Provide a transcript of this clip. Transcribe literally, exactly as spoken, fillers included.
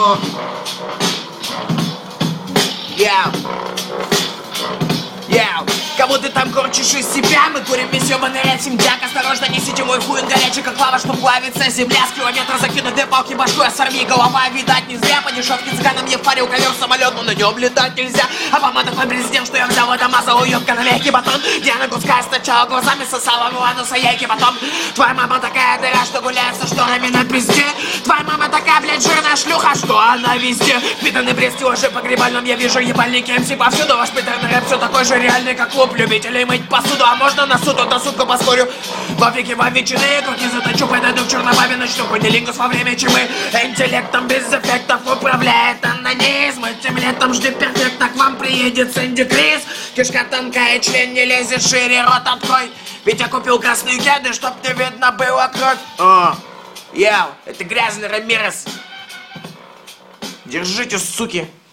Yeah. Yeah. Кого ты там корчишь из себя? Мы курим весь ёбаный ряд семьдяк. Осторожно, несите мой хуй, он горячий, как лава, что плавится земля. С километра закинутой палки башку, а сорви голова. Видать не зря, по дешевке цыганам я впарил ковер самолет, но на нем летать нельзя. Обама такой президент, что я взял это маза, уёбка на мягкий батон. Диана Гудская сначала глазами сосала в ануса яйки, потом твоя мама такая дыра, что гуляет со шторами на пизде. Твоя мама такая, блядь, жирная шлюха, что она везде. Впитанный пресс уже по грибальном, я вижу ебальники МС повсюду. Ваш питерный рэп все такой же реальный, как клуб любителей мыть посуду. А можно на суд, на сутку поспорю. Во веки во вечины, руки заточу, подойду к чернобабе, начну кунилингус во время чумы. Интеллектом без эффектов управляет анонизм. Этим летом жди перфекта, к вам приедет Сэнди Крис. Кишка тонкая, член не лезет шире, рот открой. Ведь я купил красные кеды, чтоб не видно было кровь. О, яу, это грязный Рамирес. Держите, суки.